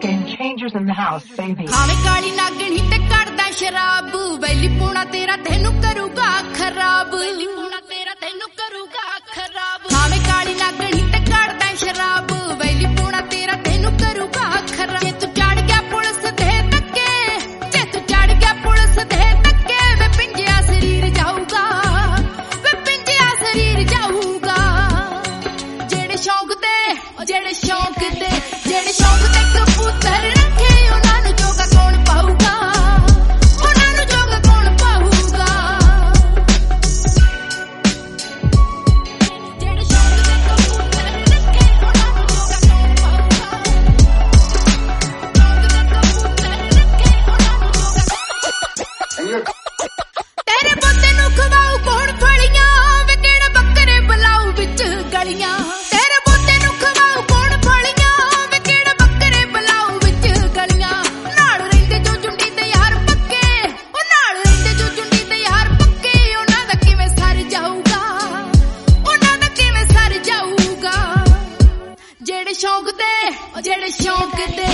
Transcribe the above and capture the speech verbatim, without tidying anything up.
Game changers in the house, baby. ਖਾਵੇਂ ਕਾਲੀ ਨਾਗਣੀ ਤੇ ਕਰਦਾ ਸ਼ਰਾਬ ਵੈਲੀ ਪੂਣਾ ਤੇਰਾ ਤੈਨੂੰ ਕਰੂਗਾ ਖਰਾਬ ਵੈਲੀ ਪੂਣਾ ਤੇਰਾ ਤੈਨੂੰ ਕਰੂਗਾ ਖਰਾਬ ਖਾਵੇਂ ਕਾਲੀ ਨਾਗਣੀ ਤੇ ਕਰਦਾ ਸ਼ਰਾਬ ਵੈਲੀ ਪੂਣਾ ਤੇਰਾ ਤੈਨੂੰ ਕਰੂਗਾ ਖਰਾਬ ਜੇ ਤੂੰ ਚੜ ਗਿਆ ਪੁਲਿਸ ਦੇ ਧੱਕੇ ਜੇ ਤੂੰ ਚੜ ਗਿਆ ਪੁਲਿਸ ਦੇ ਧੱਕੇ ਵੇ ਪਿੰਜਿਆ ਸਰੀਰ ਜਾਊਗਾ ਵੇ ਪਿੰਜਿਆ ਸਰੀਰ ਜਾਊਗਾ ਜਿਹੜੇ ਸ਼ੌਂਕ ਤੇ ਜਿਹੜੇ ਸ਼ੌਂਕ ਤੇ ਜਿਹੜੇ ਸ਼ੌਂਕ ਤੇ ਕਬੂਤਰ ਰੱਖੇ ਉਹਨਾਂ ਨੂੰ ਜੋਗਾ ਕੌਣ ਪਾਊਗਾ ਉਹਨਾਂ ਨੂੰ ਜੋਗਾ ਕੌਣ ਪਾਊਗਾ ਜਿਹੜੇ ਸ਼ੌਂਕ ਤੇ ਕਬੂਤਰ ਰੱਖੇ ਉਹਨਾਂ ਨੂੰ ਜੋਗਾ ਕੌਣ ਪਾਊਗਾ ਸ਼ੌਂਕ ਤੇ ਕਬੂਤਰ ਰੱਖੇ ਉਹਨਾਂ ਨੂੰ ਜੋਗਾ ਤੇਰੇ ਬੋਤੇ ਨੂੰ ਖਵਾਉ ਕੌਣ ਫਲੀਆਂ ਵੇ ਕਿਹੜੇ ਬੱਕਰੇ ਬਲਾਉ ਵਿੱਚ ਗਲੀਆਂ ਤੇਰੇ ਬੋਤੇ ਨੂੰ ਖਵਾਉ ਕੌਣ ਫਲੀਆਂ ਵੇ ਕਿਹੜੇ ਬੱਕਰੇ ਬਲਾਉ ਵਿੱਚ ਗਲੀਆਂ ਨਾਲ ਰਹਿੰਦੇ ਜੋ ਜੁੰਡੀ ਤੇ ਯਾਰ ਪੱਕੇ ਉਹ ਨਾਲ ਰਹਿੰਦੇ ਜੋ ਜੁੰਡੀ ਤੇ ਯਾਰ ਪੱਕੇ ਉਹਨਾਂ ਦਾ ਕਿਵੇਂ ਸਰ ਜਾਊਗਾ ਉਹਨਾਂ ਦਾ ਕਿਵੇਂ ਸਰ ਜਾਊਗਾ ਜਿਹੜੇ ਸ਼ੌਂਕ ਤੇ ਜਿਹੜੇ ਸ਼ੌਂਕ ਤੇ